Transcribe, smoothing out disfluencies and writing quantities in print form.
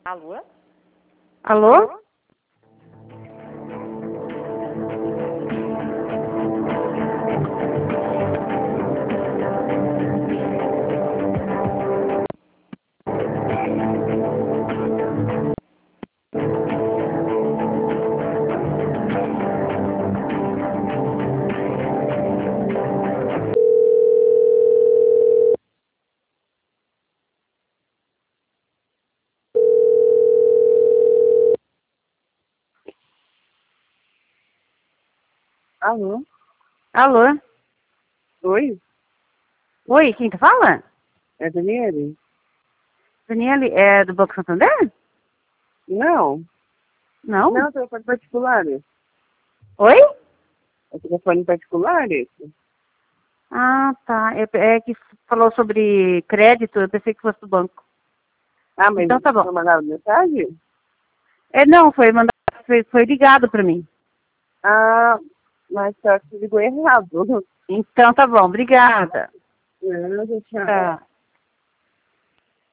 Alô? Alô? Alô? Alô? Oi? Oi, quem tá falando? É Daniele? Daniele, é do Banco Santander? Não. Não? Não, telefone particular. Oi? É telefone particular esse? Ah, tá. É que falou sobre crédito, eu pensei que fosse do banco. Ah, mas Então tá bom. você mandava mensagem? Não, foi mandado, foi ligado pra mim. Ah, mas só que ligou errado. Então tá bom, obrigada. Não, tchau. Tá.